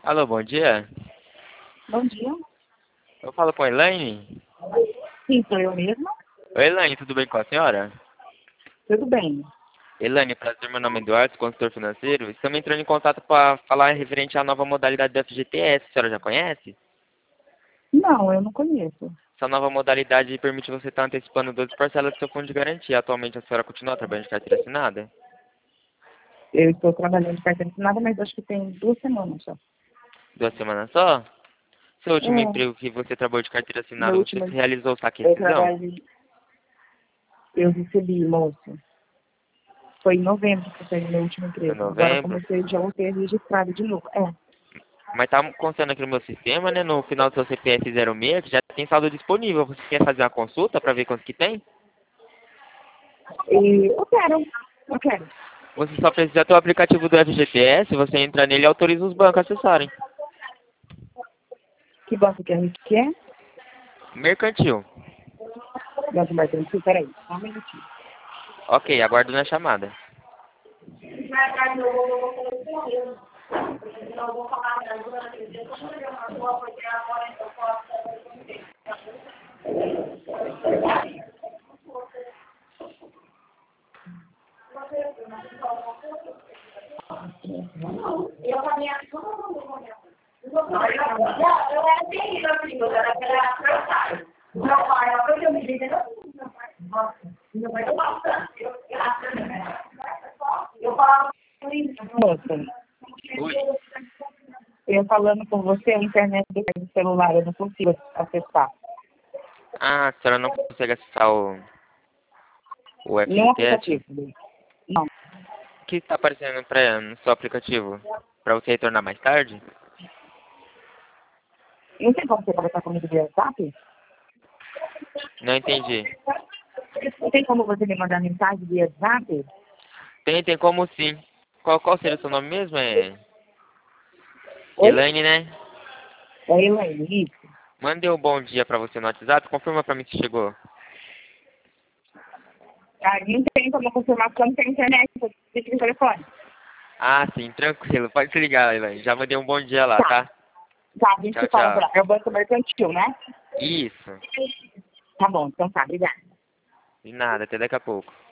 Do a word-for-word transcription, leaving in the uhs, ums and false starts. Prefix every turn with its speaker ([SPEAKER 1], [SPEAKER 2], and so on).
[SPEAKER 1] Alô, bom dia.
[SPEAKER 2] Bom dia.
[SPEAKER 1] Eu falo com a Elaine.
[SPEAKER 2] Sim, sou eu mesma.
[SPEAKER 1] Oi, Elaine, tudo bem com a senhora?
[SPEAKER 2] Tudo bem.
[SPEAKER 1] Elaine, prazer, meu nome é Eduardo, consultor financeiro. Estamos entrando em contato para falar referente à nova modalidade do F G T S. A senhora já conhece?
[SPEAKER 2] Não, eu não conheço.
[SPEAKER 1] Essa nova modalidade permite você estar antecipando doze parcelas do seu fundo de garantia. Atualmente a senhora continua trabalhando de carteira assinada?
[SPEAKER 2] Eu estou trabalhando de carteira assinada, mas acho que tem duas semanas só.
[SPEAKER 1] Duas semanas só? Seu último
[SPEAKER 2] É,
[SPEAKER 1] emprego que você trabalhou de carteira
[SPEAKER 2] meu
[SPEAKER 1] assinada, você
[SPEAKER 2] último,
[SPEAKER 1] realizou o saque e
[SPEAKER 2] eu
[SPEAKER 1] rescisão?
[SPEAKER 2] trabalho, eu recebi, moço. Foi em novembro que eu saí do meu último
[SPEAKER 1] Em
[SPEAKER 2] emprego. Agora eu
[SPEAKER 1] novembro.
[SPEAKER 2] comecei, já voltei registrado de novo. É.
[SPEAKER 1] Mas tá constando aqui no meu sistema, né? No final do seu C P F zero seis, que já tem saldo disponível. Você quer fazer uma consulta para ver quanto que tem?
[SPEAKER 2] E eu quero, eu quero.
[SPEAKER 1] Você só precisa ter o aplicativo do F G T S, você entra nele e autoriza os bancos a acessarem.
[SPEAKER 2] Que banco que a gente quer?
[SPEAKER 1] Mercantil.
[SPEAKER 2] Banco Mercantil, peraí, só um minutinho.
[SPEAKER 1] Ok, aguardo na chamada.
[SPEAKER 2] Moça,
[SPEAKER 1] Ui.
[SPEAKER 2] eu falando com você, a internet do celular, eu não consigo acessar.
[SPEAKER 1] Ah, a senhora não consegue acessar o, o
[SPEAKER 2] Nenhum
[SPEAKER 1] F G T S?
[SPEAKER 2] aplicativo. Não.
[SPEAKER 1] O que está aparecendo pra, no seu aplicativo? Para você retornar mais tarde?
[SPEAKER 2] Não tem como você conversar comigo via WhatsApp?
[SPEAKER 1] Não entendi.
[SPEAKER 2] Não tem como você me mandar mensagem via WhatsApp?
[SPEAKER 1] Tem, tem como sim. Qual, qual seria o seu nome mesmo? É
[SPEAKER 2] Oi?
[SPEAKER 1] Elaine, né?
[SPEAKER 2] É Elaine, isso.
[SPEAKER 1] Mandei um bom dia pra você no WhatsApp. Confirma pra mim se chegou.
[SPEAKER 2] Ah, não tem como confirmar porque eu não tenho internet, eu tenho no telefone.
[SPEAKER 1] Ah, sim, tranquilo. Pode se ligar, Elaine. Já mandei um bom dia lá,
[SPEAKER 2] Tá,
[SPEAKER 1] tá?
[SPEAKER 2] tá, a gente
[SPEAKER 1] Tchau,
[SPEAKER 2] se fala por
[SPEAKER 1] tchau.
[SPEAKER 2] lá. É o Banco Mercantil, né?
[SPEAKER 1] Isso.
[SPEAKER 2] Tá bom, então tá, obrigada.
[SPEAKER 1] De nada, até daqui a pouco.